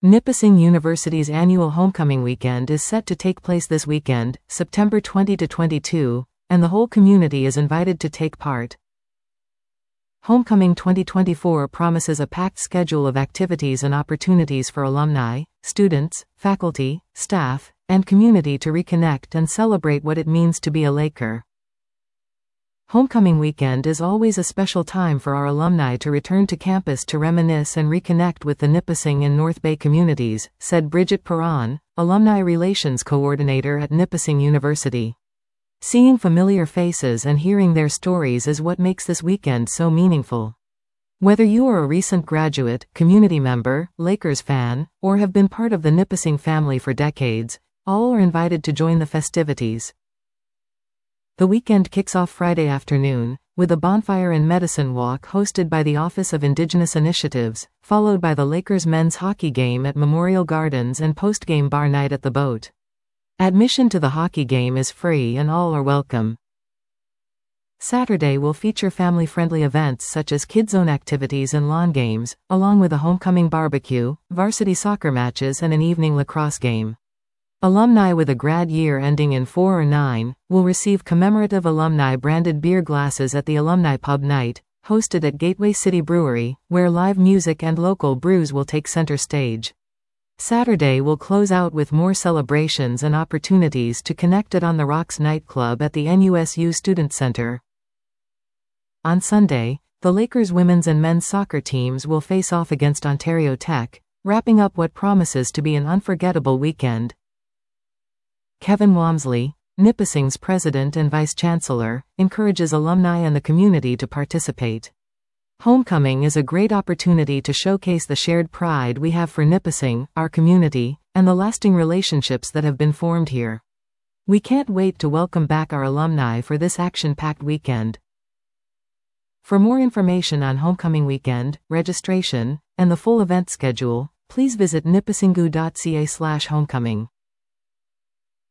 Nipissing University's annual homecoming weekend is set to take place this weekend, September 20 to 22, and the whole community is invited to take part. Homecoming 2024 promises a packed schedule of activities and opportunities for alumni, students, faculty, staff, and community to reconnect and celebrate what it means to be a Laker. Homecoming weekend is always a special time for our alumni to return to campus to reminisce and reconnect with the Nipissing and North Bay communities, said Bridget Perron, Alumni Relations Coordinator at Nipissing University. Seeing familiar faces and hearing their stories is what makes this weekend so meaningful. Whether you are a recent graduate, community member, Lakers fan, or have been part of the Nipissing family for decades, all are invited to join the festivities. The weekend kicks off Friday afternoon, with a bonfire and medicine walk hosted by the Office of Indigenous Initiatives, followed by the Lakers men's hockey game at Memorial Gardens and post-game bar night at the Boat. Admission to the hockey game is free and all are welcome. Saturday will feature family-friendly events such as kids-zone activities and lawn games, along with a homecoming barbecue, varsity soccer matches and an evening lacrosse game. Alumni with a grad year ending in 4 or 9 will receive commemorative alumni-branded beer glasses at the Alumni Pub Night, hosted at Gateway City Brewery, where live music and local brews will take center stage. Saturday will close out with more celebrations and opportunities to connect at On the Rocks nightclub at the NUSU Student Center. On Sunday, the Lakers women's and men's soccer teams will face off against Ontario Tech, wrapping up what promises to be an unforgettable weekend. Kevin Walmsley, Nipissing's president and vice-chancellor, encourages alumni and the community to participate. Homecoming is a great opportunity to showcase the shared pride we have for Nipissing, our community, and the lasting relationships that have been formed here. We can't wait to welcome back our alumni for this action-packed weekend. For more information on Homecoming Weekend, registration, and the full event schedule, please visit nipissinggu.ca/homecoming.